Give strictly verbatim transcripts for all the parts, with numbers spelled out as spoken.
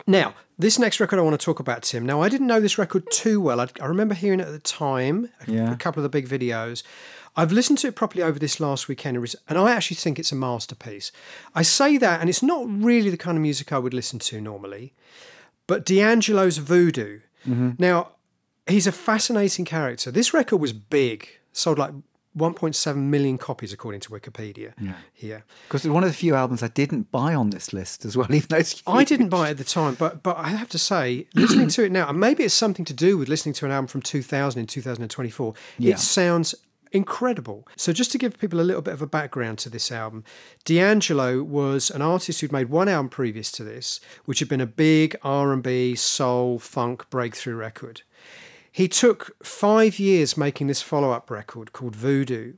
Now, this next record I want to talk about, Tim. Now, I didn't know this record too well. I, I remember hearing it at the time, a, Yeah. a couple of the big videos. I've listened to it properly over this last weekend, and I actually think it's a masterpiece. I say that, and it's not really the kind of music I would listen to normally, but D'Angelo's Voodoo. Mm-hmm. Now, he's a fascinating character. This record was big, sold like one point seven million copies according to Wikipedia Yeah. here. Because it's one of the few albums I didn't buy on this list as well, even though it's I didn't buy it at the time, but but I have to say, listening to it now, and maybe it's something to do with listening to an album from two thousand in two thousand twenty-four, Yeah. it sounds incredible. So just to give people a little bit of a background to this album, D'Angelo was an artist who'd made one album previous to this, which had been a big R and B, soul, funk breakthrough record. He took five years making this follow-up record called Voodoo,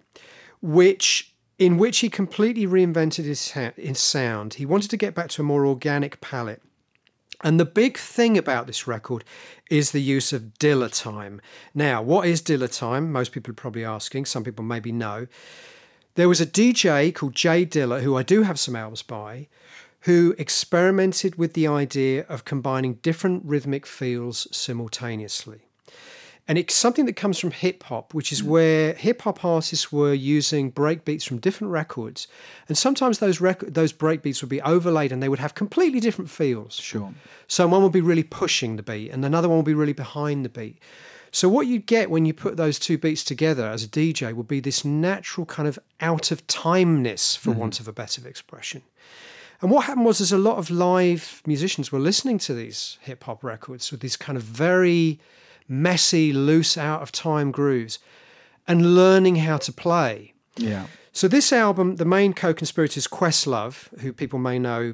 which in which he completely reinvented his, his sound. He wanted to get back to a more organic palette. And the big thing about this record is the use of Dilla time. Now, what is Dilla time? Most people are probably asking. Some people maybe know. There was a D J called Jay Dilla, who I do have some albums by, who experimented with the idea of combining different rhythmic feels simultaneously. And it's something that comes from hip-hop, which is where hip-hop artists were using breakbeats from different records. And sometimes those rec- those breakbeats would be overlaid and they would have completely different feels. Sure. So one would be really pushing the beat and another one would be really behind the beat. So what you get when you put those two beats together as a D J would be this natural kind of out-of-timeness, for mm-hmm. want of a better expression. And what happened was, is a lot of live musicians were listening to these hip-hop records with these kind of very messy, loose, out-of-time grooves and learning how to play. Yeah. So this album, the main co-conspirator is Questlove, who people may know.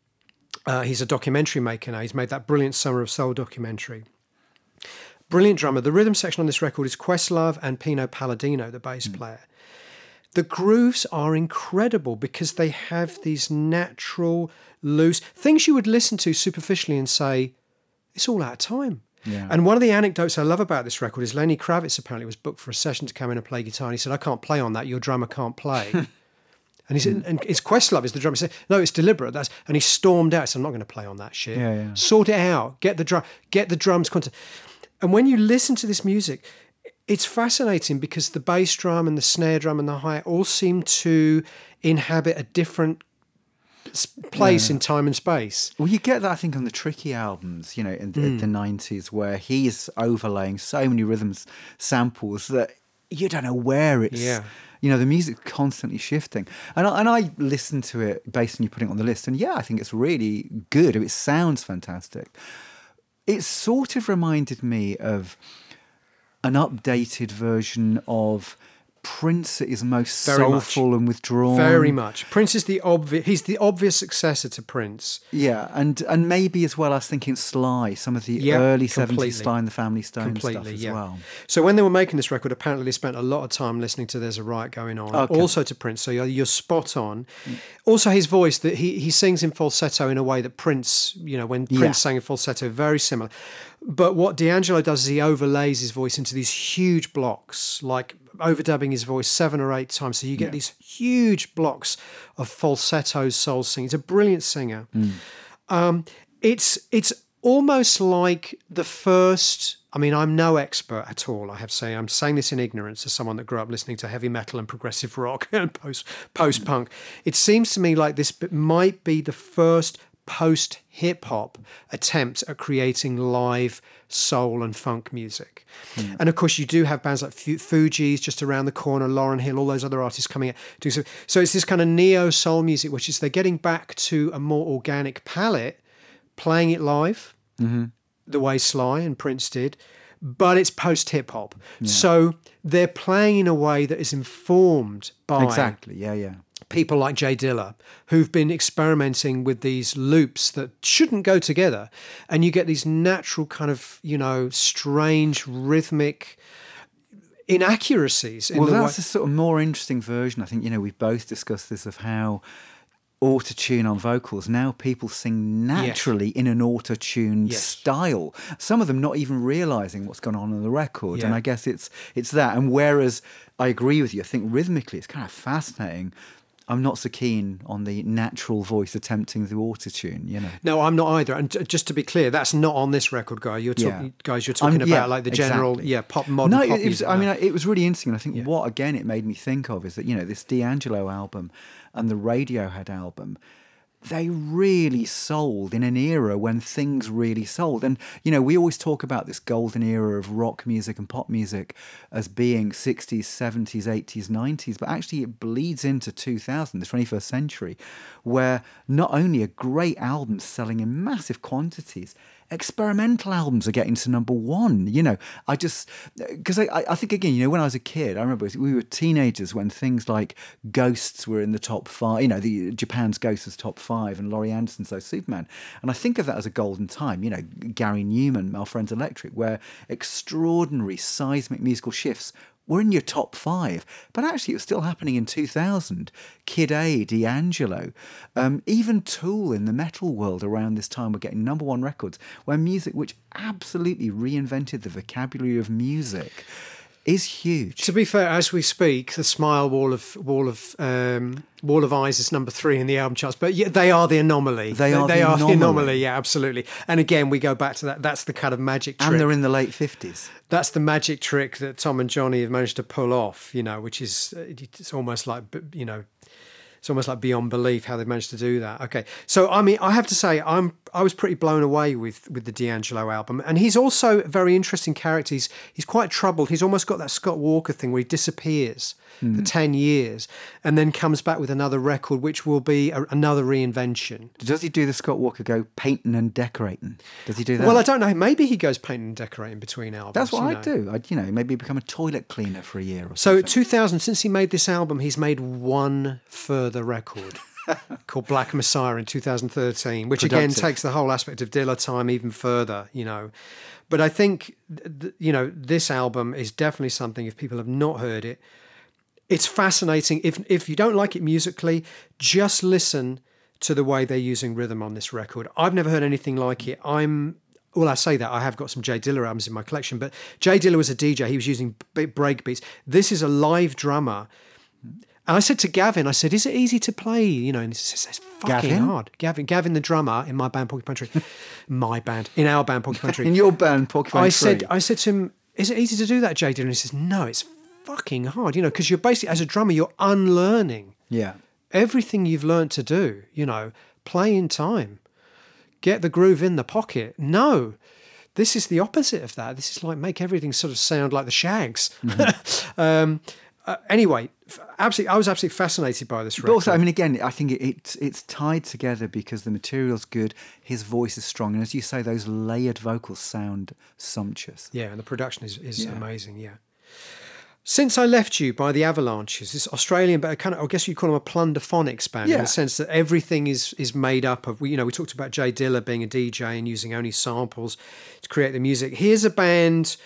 Uh, he's a documentary maker now. He's made that brilliant Summer of Soul documentary. Brilliant drummer. The rhythm section on this record is Questlove and Pino Palladino, the bass mm. player. The grooves are incredible because they have these natural, loose things you would listen to superficially and say, it's all out of time. Yeah. And one of the anecdotes I love about this record is Lenny Kravitz apparently was booked for a session to come in and play guitar. And he said, I can't play on that. Your drummer can't play. And he said, and it's Questlove is the drummer. He said, no, it's deliberate. That's and he stormed out. He said, I'm not going to play on that shit. Yeah, yeah. Sort it out. Get the drum. Get the drums. Content. And when you listen to this music, it's fascinating because the bass drum and the snare drum and the hi-hat all seem to inhabit a different place yeah. in time and space. Well, you get that, I think, on the Tricky albums, you know, in the, mm. the nineties, where he's overlaying so many rhythms, samples that you don't know where it's. Yeah. You know, the music's constantly shifting. And I, and I listened to it based on you putting it on the list, and yeah, I think it's really good. It sounds fantastic. It sort of reminded me of an updated version of Prince at his most Very soulful much. and withdrawn. Very much. Prince is the obvious. He's the obvious successor to Prince. Yeah, and and maybe as well, I was thinking Sly, some of the yeah, early completely. seventies Sly and the Family Stone completely, stuff as yeah. well. So when they were making this record, apparently they spent a lot of time listening to There's a Riot Going On, Okay. also to Prince. So you're, you're spot on. Mm. Also, his voice, that he he sings in falsetto in a way that Prince, you know, when Prince yeah. sang in falsetto, very similar. But what D'Angelo does is he overlays his voice into these huge blocks, like overdubbing his voice seven or eight times. So you get yeah. these huge blocks of falsetto soul singing. He's a brilliant singer. Mm. Um, it's it's almost like the first. I mean, I'm no expert at all. I have to say, I'm saying this in ignorance as someone that grew up listening to heavy metal and progressive rock and post post punk. It seems to me like this might be the first post hip hop attempt at creating live soul and funk music. Mm. And of course, you do have bands like Fugees just around the corner, Lauryn Hill, all those other artists coming out doing so. So it's this kind of neo soul music, which is they're getting back to a more organic palette, playing it live, mm-hmm. the way Sly and Prince did, but it's post hip hop. Yeah. So they're playing in a way that is informed by exactly, yeah, yeah. people like Jay Dilla, who've been experimenting with these loops that shouldn't go together. And you get these natural kind of, you know, strange rhythmic inaccuracies. In well, the that's way- a sort of more interesting version. I think, you know, we've both discussed this of how auto-tune on vocals, now people sing naturally yes. in an auto-tuned yes. style. Some of them not even realising what's going on on the record. Yeah. And I guess it's it's that. And whereas I agree with you, I think rhythmically it's kind of fascinating. I'm not so keen on the natural voice attempting the autotune, you know. No, I'm not either. And just to be clear, that's not on this record, guy. You're talking, Yeah. guys. You're talking I'm- about yeah, like the general, exactly. yeah, pop modern No, pop it, it was. music. I No. mean, it was really interesting. I think Yeah. what again it made me think of is that you know this D'Angelo album and the Radiohead album, they really sold in an era when things really sold. And you know, we always talk about this golden era of rock music and pop music as being sixties, seventies, eighties, nineties, but actually it bleeds into two thousand, the twenty-first century, where not only are great albums selling in massive quantities, experimental albums are getting to number one. You know, I just, because I, I think, again, you know, when I was a kid, I remember we were teenagers when things like Ghosts were in the top five, you know, the Japan's Ghosts was top five and Laurie Anderson's So Superman. And I think of that as a golden time, you know, Gary Newman, My Friends Electric, where extraordinary seismic musical shifts were in your top five, but actually it was still happening in two thousand. Kid A, D'Angelo, um, even Tool in the metal world around this time were getting number one records, where music which absolutely reinvented the vocabulary of music is huge. To be fair, as we speak, the Smile Wall of Wall of um, Wall of Eyes is number three in the album charts, but yeah, they are the anomaly. They are they the are the anomaly. anomaly. Yeah, absolutely. And again, we go back to that. That's the kind of magic trick. And they're in the late fifties. That's the magic trick that Tom and Johnny have managed to pull off. You know, which is it's almost like you know. It's almost like beyond belief how they've managed to do that. Okay, so I mean, I have to say, I'm I was pretty blown away with with the D'Angelo album, and he's also a very interesting character. He's he's quite troubled. He's almost got that Scott Walker thing where he disappears Mm. for ten years and then comes back with another record, which will be a, another reinvention. Does he do the Scott Walker go painting and decorating? Does he do that? Well, I don't know. Maybe he goes painting and decorating between albums. That's what you I'd know. do. I'd, you know, maybe become a toilet cleaner for a year or So something. two thousand, since he made this album, he's made one further record called Black Messiah in two thousand thirteen, which again Productive. takes the whole aspect of Dilla time even further, you know. But I think, th- you know, this album is definitely something, if people have not heard it, it's fascinating. If if you don't like it musically, just listen to the way they're using rhythm on this record. I've never heard anything like it. I'm Well, I say that, I have got some Jay Dilla albums in my collection, but Jay Dilla was a D J. He was using b- break beats. This is a live drummer. And I said to Gavin, I said, is it easy to play? You know, and he says, it's fucking Gavin? hard. Gavin, Gavin, the drummer in my band, Porcupine Tree. my band, in our band, Porcupine Tree. In your band, Porcupine I Tree. said, I said to him, is it easy to do that, Jay Dilla? And he says, no, it's fucking hard, you know, because you're basically, as a drummer, you're unlearning yeah. everything you've learned to do, you know, play in time, get the groove in the pocket. No, this is the opposite of that. This is like make everything sort of sound like the Shags. Mm-hmm. um, uh, anyway, absolutely, I was absolutely fascinated by this record. But also, I mean, again, I think it, it's it's tied together because the material's good, his voice is strong, and as you say, those layered vocals sound sumptuous. Yeah, and the production is, is Yeah. amazing, yeah. Since I Left You by the Avalanches, this Australian, but kind of, I guess you'd call them a plunderphonics band in Yeah. the sense that everything is is made up of, you know, we talked about Jay Dilla being a D J and using only samples to create the music. Here's a band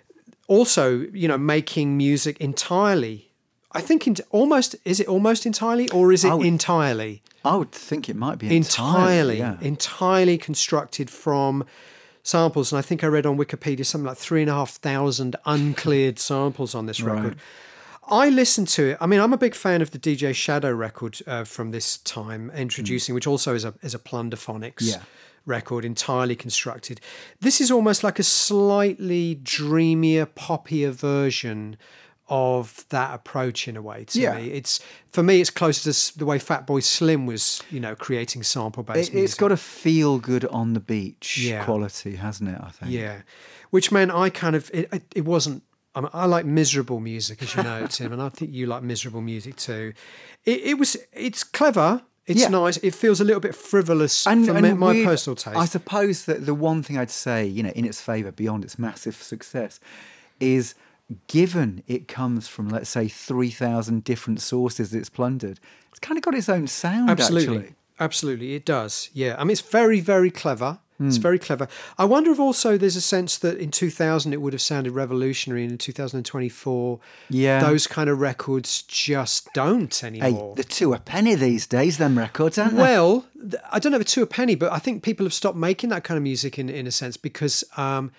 also, you know, making music entirely. I think in, almost, is it almost entirely or is it I would- entirely? I would think it might be Entirely, entirely, yeah. entirely constructed from samples. And I think I read on Wikipedia something like three and a half thousand uncleared samples on this record. I listened to it. I mean, I'm a big fan of the D J Shadow record uh, from this time, Introducing, mm. which also is a is a plunderphonics Yeah. record, entirely constructed. This is almost like a slightly dreamier, poppier version of that approach in a way to Yeah. me. It's for me, it's closer to s- the way Fatboy Slim was, you know, creating sample-based It, music. it's got a feel good on the beach Yeah. quality, hasn't it? I think. Yeah, which meant I kind of it. It, it wasn't. I, mean, I like miserable music, as you know, Tim, and I think you like miserable music too. It, it was. It's clever. It's Yeah. nice. It feels a little bit frivolous And, for and me, my weird- personal taste. I suppose that the one thing I'd say, you know, in its favour, beyond its massive success, is given it comes from, let's say, three thousand different sources that it's plundered, it's kind of got its own sound, Absolutely. actually. Absolutely, it does. Yeah, I mean, it's very, very clever. It's Hmm. very clever. I wonder if also there's a sense that in two thousand it would have sounded revolutionary, and in two thousand twenty-four, Yeah. those kind of records just don't Hey, anymore. they're two a penny these days, them records, aren't they? Well, th- I don't know if it's to a penny, but I think people have stopped making that kind of music in, in a sense because um,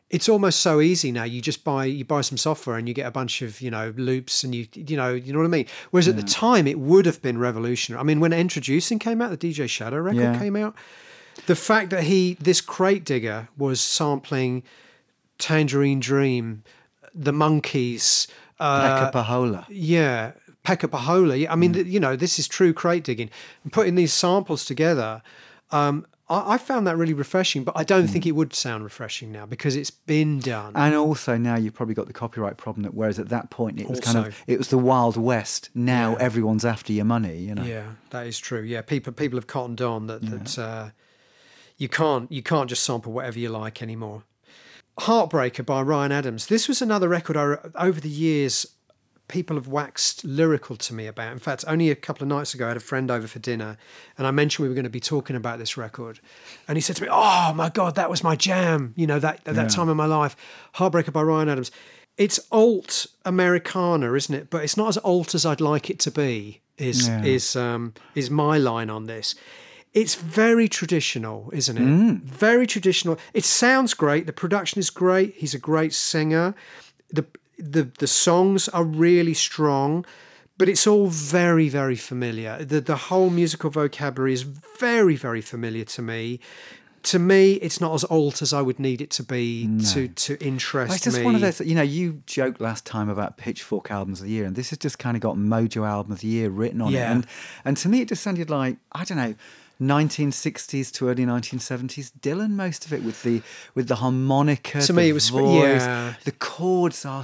it's almost so easy now. You just buy you buy some software and you get a bunch of, you know, loops and you you know you know what I mean. Whereas yeah. at the time it would have been revolutionary. I mean, when Introducing came out, the D J Shadow record yeah. came out. The fact that he this Crate Digger was sampling Tangerine Dream, the Monkees, uh, Pekka Pahola. Yeah, Pekka Pahola. I mean, mm. you know, this is true crate digging. And putting these samples together. Um, I found that really refreshing, but I don't mm. think it would sound refreshing now because it's been done. And also now you've probably got the copyright problem. That whereas at that point it was also, kind of it was the Wild West. Now yeah. everyone's after your money. You know. Yeah, that is true. Yeah, people people have cottoned on that yeah. that uh, you can't you can't just sample whatever you like anymore. Heartbreaker by Ryan Adams. This was another record I, over the years people have waxed lyrical to me about. In fact, only a couple of nights ago, I had a friend over for dinner and I mentioned we were going to be talking about this record. And he said to me, oh my God, that was my jam. You know, that, that yeah. time in my life. Heartbreaker by Ryan Adams. It's alt Americana, isn't it? But it's not as alt as I'd like it to be, is, yeah. is, um, is my line on this. It's very traditional, isn't it? Mm. Very traditional. It sounds great. The production is great. He's a great singer. The The the songs are really strong, but it's all very, very familiar. The the whole musical vocabulary is very, very familiar to me. To me, it's not as alt as I would need it to be no. to to interest me. It's just me. one of those, you know, you joked last time about Pitchfork albums of the year, and this has just kind of got Mojo album of the year written on yeah. it. And and to me, it just sounded like, I don't know, nineteen sixties to early nineteen seventies Dylan, most of it with the with the harmonica. To the me, it was voice, yeah. The chords are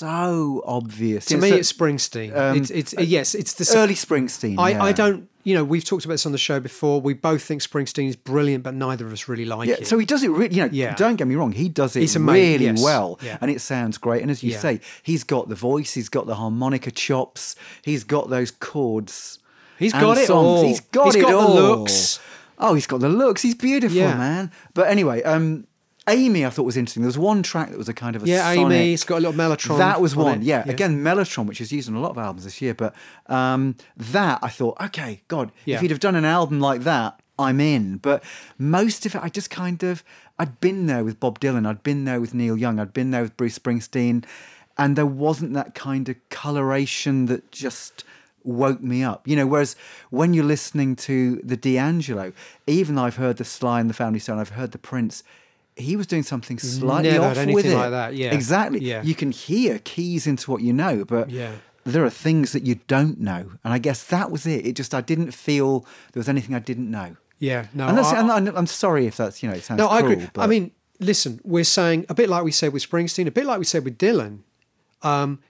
so obvious. To yeah, me, so, it's Springsteen. Um, it's, it's uh, yes, it's the early Springsteen. I, yeah. I don't. You know, we've talked about this on the show before. We both think Springsteen is brilliant, but neither of us really like yeah, it. So he does it really. You know, yeah. don't get me wrong. He does it ama- really yes. well, yeah. and it sounds great. And as you yeah. say, he's got the voice. He's got the harmonica chops. He's got those chords. He's got it songs. all. He's got he's it got all. the looks. Oh, he's got the looks. He's beautiful, yeah. man. But anyway, um, Amy, I thought was interesting. There was one track that was a kind of a yeah, sonic. Amy. It's got a little Mellotron. That was one. Yeah. yeah, again, Mellotron, which is used on a lot of albums this year. But um, that I thought, okay, God, yeah. if he'd have done an album like that, I'm in. But most of it, I just kind of, I'd been there with Bob Dylan. I'd been there with Neil Young. I'd been there with Bruce Springsteen, and there wasn't that kind of coloration that just woke me up, you know, whereas when you're listening to the D'Angelo, even though I've heard the Sly and the Family Stone, I've heard the Prince, he was doing something slightly Never off had anything with it. like that, yeah. Exactly. Yeah. You can hear keys into what you know, but yeah. there are things that you don't know. And I guess that was it. It just, I didn't feel there was anything I didn't know. Yeah, no. And that's, I, I'm, I'm sorry if that's, you know, it sounds No, I cruel, agree. but... I mean, listen, we're saying, a bit like we said with Springsteen, a bit like we said with Dylan, um,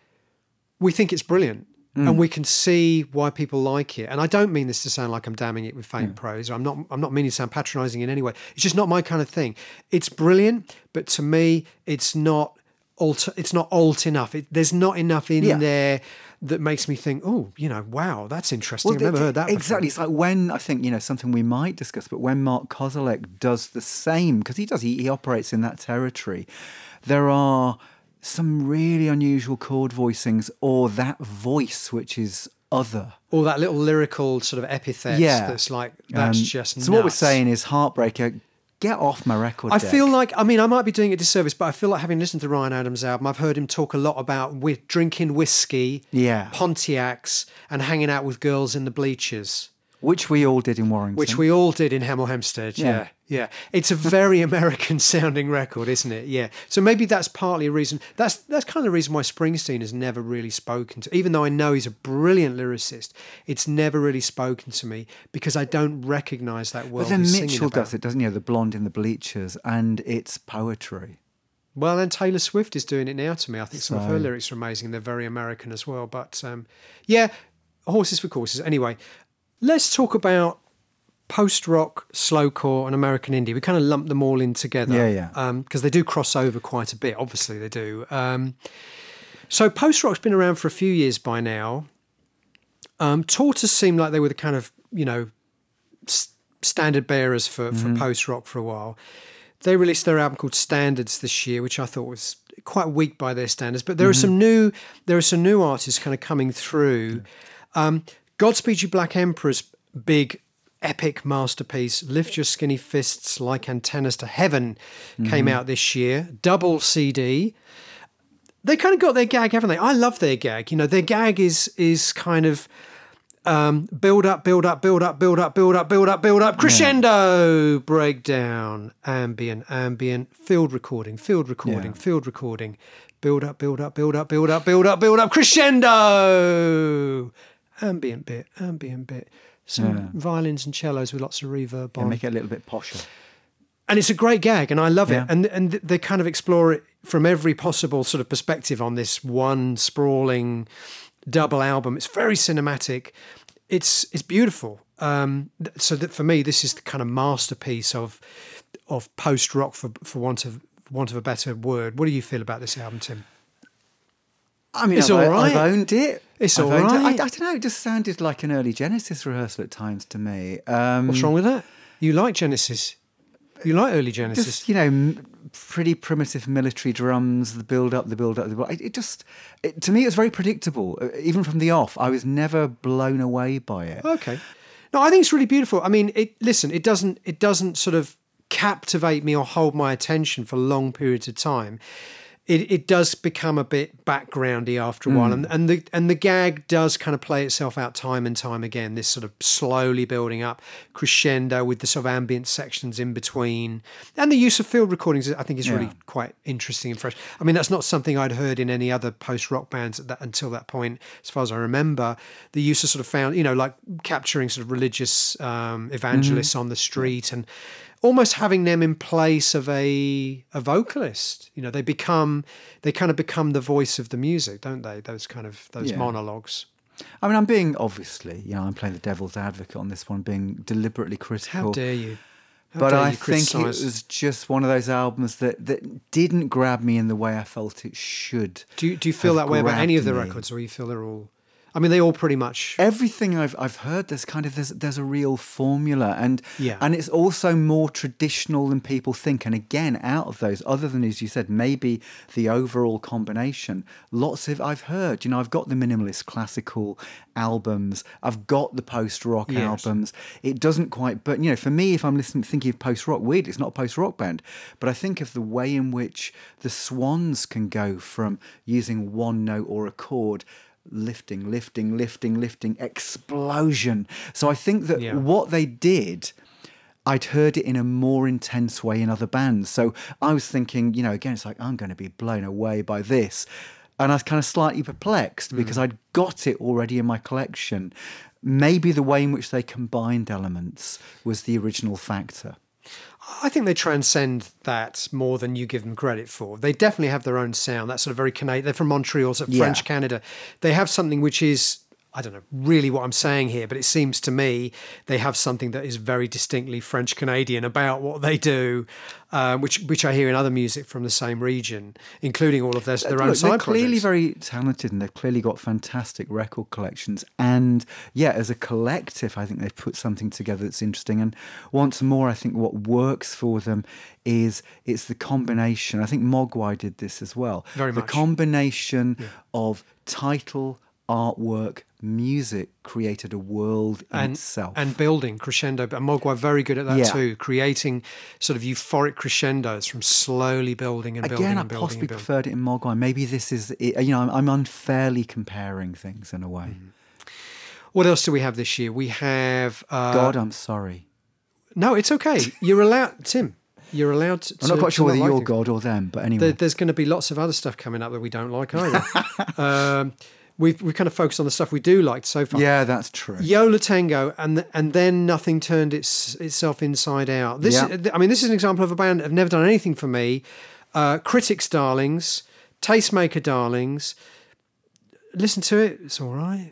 we think it's brilliant. Mm. And we can see why people like it. And I don't mean this to sound like I'm damning it with faint yeah. praise. I'm not I'm not meaning to sound patronising in any way. It's just not my kind of thing. It's brilliant, but to me, it's not alt, it's not alt enough. It, there's not enough in yeah. there that makes me think, oh, you know, wow, that's interesting. Well, I've never heard that Exactly. before. It's like when, I think, you know, something we might discuss, but when Mark Kozelek does the same, because he does, he, he operates in that territory, there are some really unusual chord voicings, or that voice which is other, or that little lyrical sort of epithet yeah. that's like that's um, just so nuts. What we're saying is, Heartbreaker, get off my record I deck. feel like, I mean, I might be doing a disservice, but I feel like having listened to Ryan Adams' album, I've heard him talk a lot about with drinking whiskey, yeah. Pontiacs, and hanging out with girls in the bleachers. Which we all did in Warrington. Which we all did in Hemel Hempstead, yeah. yeah. Yeah, it's a very American sounding record, isn't it? Yeah. So maybe that's partly a reason. That's that's kind of the reason why Springsteen has never really spoken to, even though I know he's a brilliant lyricist, it's never really spoken to me because I don't recognise that world. But then he's Mitchell about. does it, doesn't he? The Blonde in the Bleachers, and it's poetry. Well, and Taylor Swift is doing it now to me. I think some so. of her lyrics are amazing. They're very American as well. But um, yeah, horses for courses. Anyway, let's talk about post-rock, slowcore, and American indie. We kind of lump them all in together. Yeah, yeah. Because um, they do cross over quite a bit. Obviously, they do. Um, so post-rock's been around for a few years by now. Um, Tortoise seemed like they were the kind of, you know, s- standard bearers for, mm-hmm. for post-rock for a while. They released their album called Standards this year, which I thought was quite weak by their standards. But there mm-hmm. are some new, there are some new artists kind of coming through. Um, Godspeed You Black Emperor's big epic masterpiece, Lift Your Skinny Fists Like Antennas to Heaven, came Mm-hmm. out this year. Double C D. They kind of got their gag, haven't they? I love their gag. You know, their gag is is kind of um, build up, build up, build up, build up, build up, build up, build up, crescendo, breakdown, ambient, ambient, field recording, field recording, Yeah. field recording, build up, build up, build up, build up, build up, build up, crescendo, ambient bit, ambient bit, some Yeah. violins and cellos with lots of reverb Yeah, on. make it a little bit posher. And it's a great gag, and I love Yeah. it. And and they kind of explore it from every possible sort of perspective on this one sprawling double album. It's very cinematic. It's it's beautiful. Um, th- so that for me, this is the kind of masterpiece of of post rock, for for want of want of a better word. What do you feel about this album, Tim? I mean, It's I've, all right. I've owned it. It's I've all owned it. I, right. I don't know. It just sounded like an early Genesis rehearsal at times to me. Um, What's wrong with that? You like Genesis? You like early Genesis? Just, you know, m- pretty primitive military drums, the build up, the build up, the build up. It, it just, it, to me, it was very predictable. Uh, Even from the off, I was never blown away by it. Okay. No, I think it's really beautiful. I mean, it listen, it doesn't it doesn't sort of captivate me or hold my attention for long periods of time. It it does become a bit backgroundy after a while, and, and the and the gag does kind of play itself out time and time again. This sort of slowly building up crescendo with the sort of ambient sections in between, and the use of field recordings, I think, is really Yeah. quite interesting and fresh. I mean, that's not something I'd heard in any other post rock bands at that, until that point, as far as I remember. The use of sort of found, you know, like capturing sort of religious um, evangelists on the street and almost having them in place of a a vocalist. You know, they become they kind of become the voice of the music, don't they? Those kind of those Yeah. monologues. I mean, I'm being, obviously, you know, I'm playing the devil's advocate on this one, being deliberately critical. How dare you? How But dare I you think it criticise? was just one of those albums that, that didn't grab me in the way I felt it should. Do you, do you feel have that way about any of the grabbed me. records, or you feel they're all? I mean, they all pretty much. Everything I've I've heard, there's kind of there's there's a real formula, and Yeah. and it's also more traditional than people think. And again, out of those, other than as you said, maybe the overall combination, lots of I've heard. You know, I've got the minimalist classical albums, I've got the post rock Yes. albums. It doesn't quite, but you know, for me, if I'm listening, thinking of post rock, weird, it's not a post rock band, but I think of the way in which the Swans can go from using one note or a chord. Lifting, lifting, lifting, lifting, explosion. So I think that Yeah. what they did, I'd heard it in a more intense way in other bands. So I was thinking, you know, again, it's like, I'm going to be blown away by this. And I was kind of slightly perplexed because I'd got it already in my collection. Maybe the way in which they combined elements was the original factor. I think they transcend that more than you give them credit for. They definitely have their own sound. That's sort of very Canadian. They're from Montreal, so Yeah. French Canada. They have something which is, I don't know really what I'm saying here, but it seems to me they have something that is very distinctly French Canadian about what they do, uh, which which I hear in other music from the same region, including all of their, their own Look, side they're clearly projects. very talented, and they've clearly got fantastic record collections. And yeah, as a collective, I think they've put something together that's interesting. And once more, I think what works for them is it's the combination. I think Mogwai did this as well. Very the much. combination of title, artwork, music created a world in and, itself. and building crescendo. And Mogwai very good at that Yeah. too, creating sort of euphoric crescendos from slowly building and building Again, I and building possibly and building. preferred it in Mogwai. Maybe this is, it- you know, I'm, I'm unfairly comparing things in a way. What else do we have this year? We have uh, God, I'm sorry. No, it's okay. You're allowed, Tim. You're allowed to. I'm not quite to sure whether like you're things. God or them, but anyway. There, there's going to be lots of other stuff coming up that we don't like either. um, we've we've kind of focused on the stuff we do like so far. Yeah, that's true. Yola Tango, and and then nothing turned its itself inside out. This, Yeah. is, I mean, this is an example of a band that have never done anything for me. Uh, Critics Darlings, Tastemaker Darlings. Listen to it; it's all right.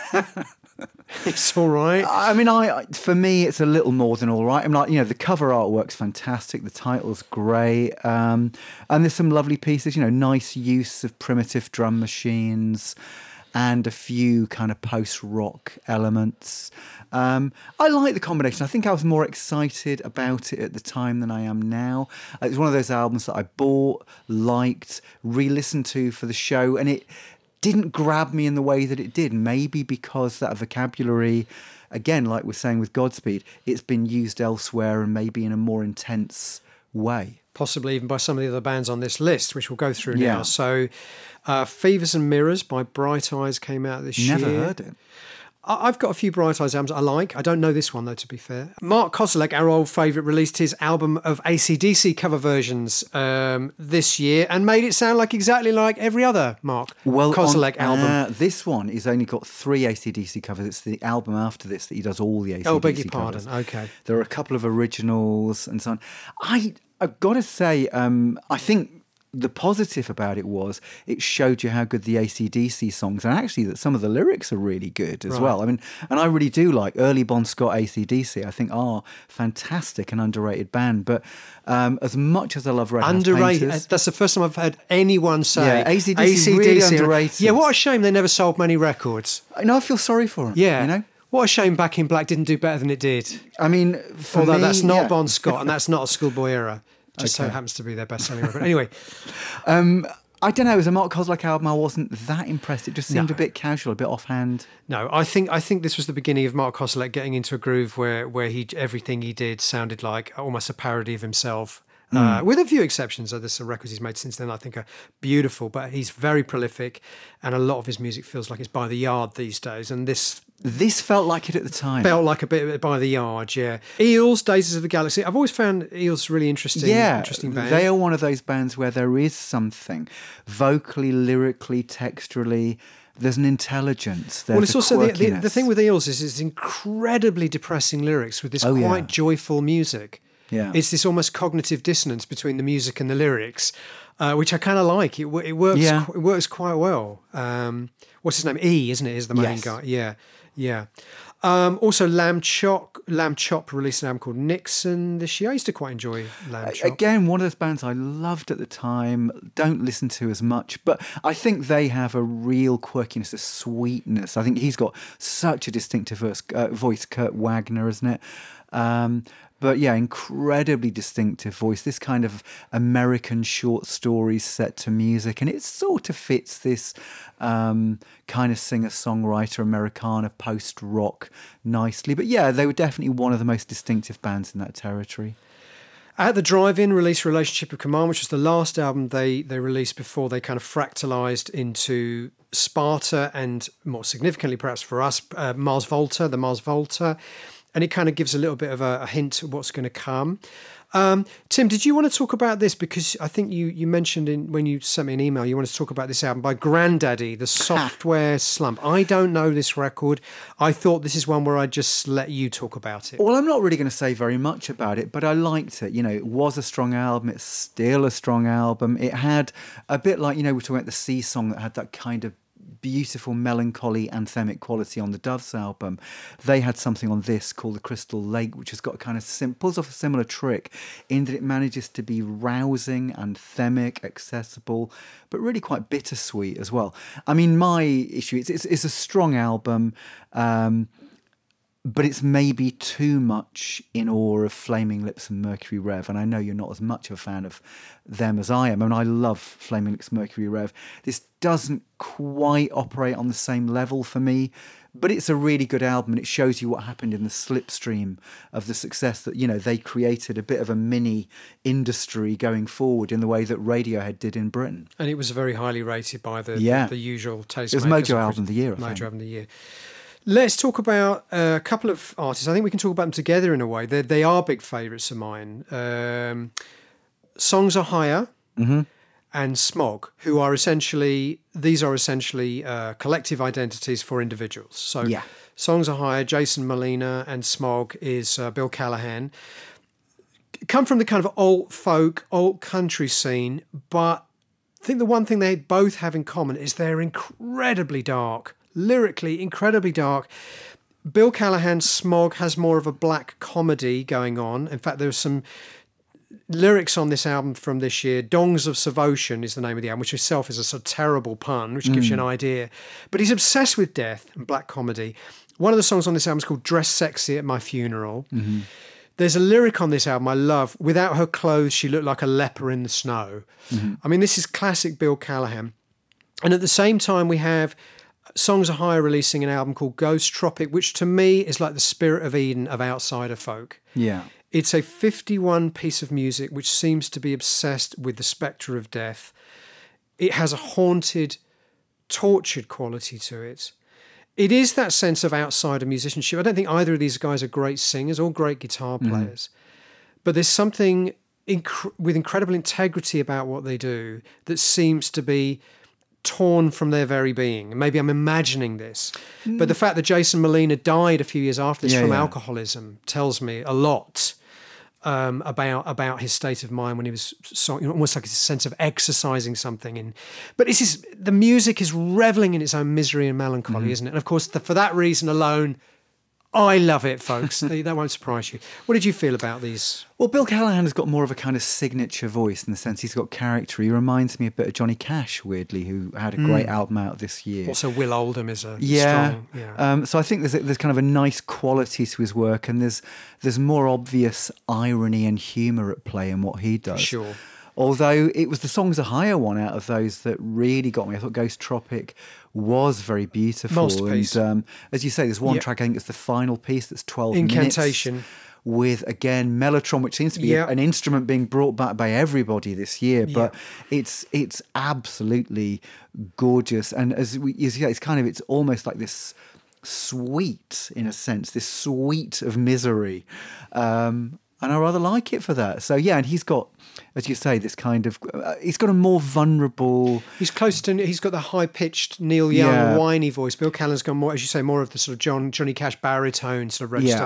It's all right. I mean, I I- for me, it's a little more than all right. I'm like, you know, the cover artwork's fantastic, the title's great, um, and there's some lovely pieces. You know, nice use of primitive drum machines, and a few kind of post-rock elements. Um, I like the combination. I think I was more excited about it at the time than I am now. It was one of those albums that I bought, liked, re-listened to for the show, and it didn't grab me in the way that it did. Maybe because that vocabulary again, like we're saying with Godspeed, it's been used elsewhere and maybe in a more intense way. Possibly even by some of the other bands on this list, which we'll go through Yeah. now. So, uh, Fevers and Mirrors by Bright Eyes came out this Never year. heard it. I- I've got a few Bright Eyes albums I like. I don't know this one, though, to be fair. Mark Kozelek, our old favourite, released his album of A C D C cover versions um, this year and made it sound like exactly like every other Mark Well, Kozelek on, album. Uh, this one has only got three A C D C covers. It's the album after this that he does all the A C D C Oh, beg your covers. pardon. Okay. There are a couple of originals and so on. I, I've got to say, um, I think the positive about it was it showed you how good the A C D C songs, and actually that some of the lyrics are really good as Right. well. I mean, and I really do like early Bon Scott A C D C. I think are fantastic and underrated band. But um, as much as I love Red House Underrated. Painters, That's the first time I've heard anyone say Yeah, A C D C really underrated. Yeah, what a shame they never sold many records. I know I feel sorry for them. Yeah. you know. What a shame Back in Black didn't do better than it did. I mean, for Although me, that's not yeah. Bon Scott and that's not a Schoolboy Era. Just so Okay. happens to be their best-selling record. Anyway, Um, I don't know. It was a Mark Kozelek album. I wasn't that impressed. It just seemed No. a bit casual, a bit offhand. no, I think I think this was the beginning of Mark Kozelek getting into a groove where where he everything he did sounded like almost a parody of himself. Uh, with a few exceptions, uh, there's some records he's made since then I think are beautiful, but he's very prolific, and a lot of his music feels like it's by the yard these days. And this This felt like it at the time. felt like a bit by the yard, yeah. Eels, Daisies of the Galaxy. I've always found Eels really interesting. yeah, interesting band. they are one of those bands where there is something vocally, lyrically, texturally. There's an intelligence. There's Well, it's a also the, the the quirkiness. thing with Eels is it's incredibly depressing lyrics with this Oh, quite yeah. joyful music. Yeah. It's this almost cognitive dissonance between the music and the lyrics, uh, which I kind of like. It, wo- it works. Yeah. qu- It works quite well. Um, what's his name? E, isn't it? Is the main Yes. guy? Yeah, yeah. Um, also, Lamb Chop. Lamb Chop released an album called Nixon this year. I used to quite enjoy Lamb Chop. Again, one of those bands I loved at the time, don't listen to as much, but I think they have a real quirkiness, a sweetness. I think he's got such a distinctive verse, uh, voice, Kurt Wagner, isn't it? Um, but yeah, incredibly distinctive voice, this kind of American short stories set to music, and it sort of fits this um, kind of singer-songwriter, Americana, post-rock nicely. But yeah, they were definitely one of the most distinctive bands in that territory. At the Drive-In released Relationship of Command, which was the last album they, they released before they kind of fractalized into Sparta and, more significantly perhaps for us, uh, Mars Volta, the Mars Volta. And it kind of gives a little bit of a, a hint of what's going to come. Um, Tim, did you want to talk about this? Because I think you, you mentioned in when you sent me an email, you wanted to talk about this album by Grandaddy, The Software Slump. I don't know this record. I thought this is one where I'd just let you talk about it. Well, I'm not really going to say very much about it, but I liked it. You know, it was a strong album. It's still a strong album. It had a bit like, you know, we're talking about the Sea Song that had that kind of beautiful melancholy anthemic quality on the Doves album. They had something on this called The Crystal Lake, which has got a kind of sim- pulls off a similar trick in that it manages to be rousing, anthemic, accessible, but really quite bittersweet as well. I mean, my issue is it's, it's a strong album, um, but it's maybe too much in awe of Flaming Lips and Mercury Rev. And I know you're not as much of a fan of them as I am. I mean, I love Flaming Lips, Mercury Rev. This doesn't quite operate on the same level for me, but it's a really good album, and it shows you what happened in the slipstream of the success that, you know, they created a bit of a mini industry going forward in the way that Radiohead did in Britain. And it was very highly rated by the, Yeah. the, the usual tastemakers. It was Mojo Album of the Year, I Mojo think. Album of the Year. Let's talk about a couple of artists. I think we can talk about them together in a way. They they are big favourites of mine. Um, Songs Are Higher Mm-hmm. and Smog, who are essentially, these are essentially uh, collective identities for individuals. So Yeah. Songs Are Higher, Jason Molina, and Smog is uh, Bill Callahan. Come from the kind of alt folk, alt country scene, but I think the one thing they both have in common is they're incredibly dark, lyrically incredibly dark. Bill Callahan's Smog has more of a black comedy going on. In fact, there's some lyrics on this album from this year. Dongs of Savotion is the name of the album, which itself is a sort of terrible pun, which gives you an idea. But he's obsessed with death and black comedy. One of the songs on this album is called Dress Sexy at My Funeral. Mm-hmm. There's a lyric on this album I love. Without her clothes, she looked like a leper in the snow. Mm-hmm. I mean, this is classic Bill Callahan. And at the same time, we have Songs Are Higher releasing an album called Ghost Tropic, which to me is like the Spirit of Eden of outsider folk. Yeah. It's a fifty-one piece of music which seems to be obsessed with the spectre of death. It has a haunted, tortured quality to it. It is that sense of outsider musicianship. I don't think either of these guys are great singers or great guitar players, mm. but there's something inc- with incredible integrity about what they do that seems to be torn from their very being. Maybe I'm imagining this, mm. but the fact that Jason Molina died a few years after this yeah, from yeah. alcoholism tells me a lot um, about about his state of mind when he was so, you know, almost like a sense of exercising something. In, but this is the music is reveling in its own misery and melancholy, mm. isn't it? And of course, the, for that reason alone, I love it, folks. That won't surprise you. What did you feel about these? Well, Bill Callahan has got more of a kind of signature voice in the sense he's got character. He reminds me a bit of Johnny Cash, weirdly, who had a great mm. album out this year. Also, Will Oldham is a yeah. strong... Yeah. Um, so I think there's a, there's kind of a nice quality to his work, and there's there's more obvious irony and humour at play in what he does. Sure. Although it was the Songs Are Higher one out of those that really got me. I thought Ghost Tropic was very beautiful. Masterpiece. And um, as you say, there's one yep. track, I think it's the final piece, that's twelve Incantation. minutes. With, again, Mellotron, which seems to be yep. an instrument being brought back by everybody this year. But yep. it's it's absolutely gorgeous. And as we as you say, it's kind of, it's almost like this sweet, in a sense, this sweet of misery. Um, and I rather like it for that. So, yeah, and he's got, as you say, this kind of, uh, he's got a more vulnerable... He's close to, he's got the high-pitched Neil Young, yeah. whiny voice. Bill Callahan's gone more, as you say, more of the sort of John Johnny Cash baritone sort of register. Yeah.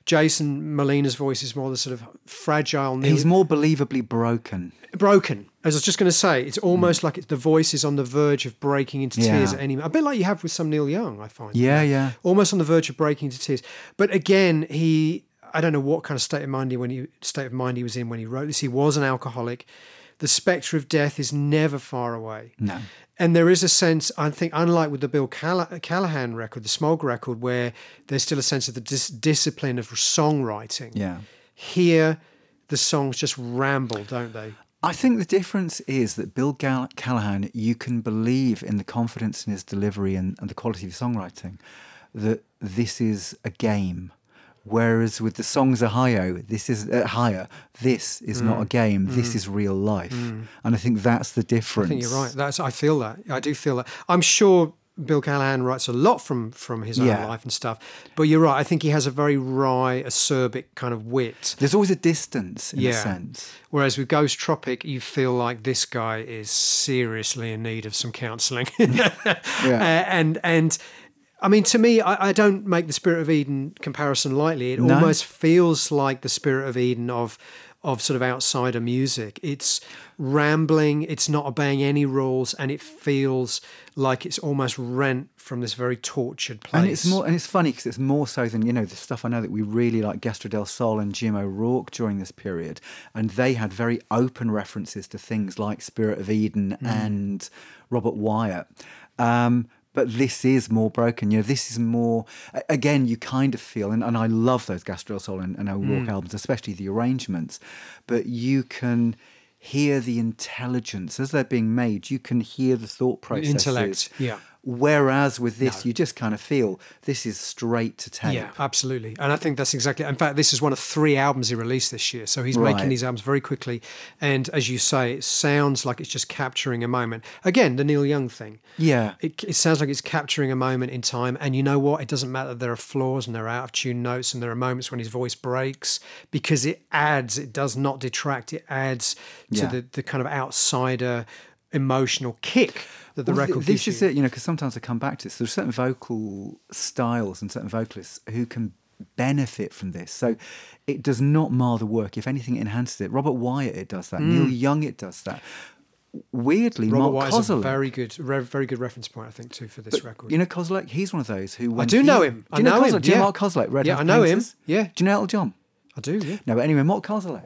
Jason Molina's voice is more the sort of fragile Neil... He's more believably broken. Broken. As I was just going to say, it's almost mm. like it's, the voice is on the verge of breaking into yeah. tears at any moment. A bit like you have with some Neil Young, I find. Yeah, yeah. Almost on the verge of breaking into tears. But again, he... I don't know what kind of state of mind he when he state of mind he was in when he wrote this. He was an alcoholic. The spectre of death is never far away. No. And there is a sense, I think, unlike with the Bill Calla- Callahan record, the Smog record, where there's still a sense of the dis- discipline of songwriting. Yeah. Here, the songs just ramble, don't they? I think the difference is that Bill Gall- Callahan, you can believe in the confidence in his delivery and, and the quality of his songwriting, that this is a game. Whereas with the Songs Are Higher, this is uh, higher. This is mm. not a game. Mm. This is real life, mm. and I think that's the difference. I think you're right. That's I feel that. I do feel that. I'm sure Bill Callahan writes a lot from from his own yeah. life and stuff. But you're right. I think he has a very wry, acerbic kind of wit. There's always a distance in yeah. a sense. Whereas with Ghost Tropic, you feel like this guy is seriously in need of some counselling. yeah. uh, and and. I mean, to me, I, I don't make the Spirit of Eden comparison lightly. It no. almost feels like the Spirit of Eden of of sort of outsider music. It's rambling, it's not obeying any rules, and it feels like it's almost rent from this very tortured place. And it's more, and it's funny because it's more so than, you know, the stuff I know that we really like, Gastro del Sol and Jim O'Rourke during this period, and they had very open references to things like Spirit of Eden mm. and Robert Wyatt. Um, But this is more broken. You know, this is more, again, you kind of feel, and, and I love those Gastro del Sol and, and O'Rourke mm. albums, especially the arrangements, but you can hear the intelligence as they're being made. You can hear the thought processes. Intellect, yeah. Whereas with this, no. you just kind of feel this is straight to tape. Yeah, absolutely. And I think that's exactly... In fact, this is one of three albums he released this year. So he's right. making these albums very quickly. And as you say, it sounds like it's just capturing a moment. Again, the Neil Young thing. Yeah. It, it sounds like it's capturing a moment in time. And you know what? It doesn't matter. There are flaws and there are out-of-tune notes and there are moments when his voice breaks because it adds, it does not detract. It adds to yeah. the, the kind of outsider emotional kick that the well, record th- gives This is you. it, you know, because sometimes I come back to this. There's certain vocal styles and certain vocalists who can benefit from this. So it does not mar the work. If anything, it enhances it. Robert Wyatt, it does that. Mm. Neil Young, it does that. Weirdly, Robert Mark Wyatt is a Kozelek, very good, very good reference point, I think, too, for this but, record. You know, Kozelek, he's one of those who... I do he, know him. Do I you know, know Kozelek? him. Do you yeah. know Mark Kozelek? Red yeah, Hot I know Painters? him. Yeah. Do you know Elton John? I do, yeah. No, but anyway, Mark Kozelek,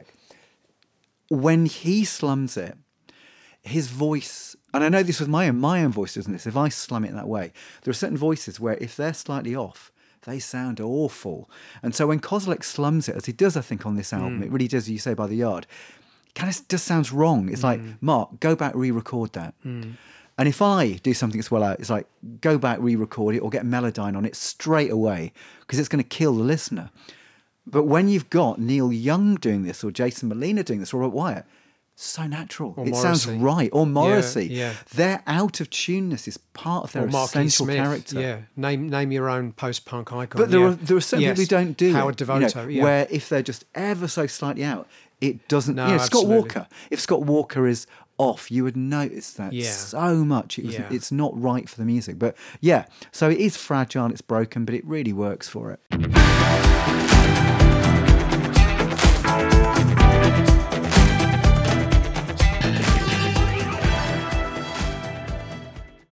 when he slums it, his voice, and I know this with my own, my own voice doesn't this, if I slum it in that way, there are certain voices where if they're slightly off, they sound awful. And so when Kozelek slums it, as he does, I think, on this album, mm. it really does, as you say, by the yard, kind of just sounds wrong. It's mm. like, Mark, go back, re-record that. Mm. And if I do something that's well out, it's like go back, re-record it, or get Melodyne on it straight away because it's going to kill the listener. But when you've got Neil Young doing this, or Jason Molina doing this, or Robert Wyatt, so natural. Or it Morrissey. sounds right. Or Morrissey. Yeah, yeah. Their out of tuneness is part of their Or Marky essential Smith, character. Yeah, name name your own post-punk icon. But there yeah. are there are certain yes. people who don't do Howard it, you know, Devoto, yeah. where if they're just ever so slightly out, it doesn't. No, you know, Scott absolutely. Walker. If Scott Walker is off, you would notice that Yeah. so much. It was, Yeah. It's not right for the music. But yeah, so it is fragile. It's broken, but it really works for it.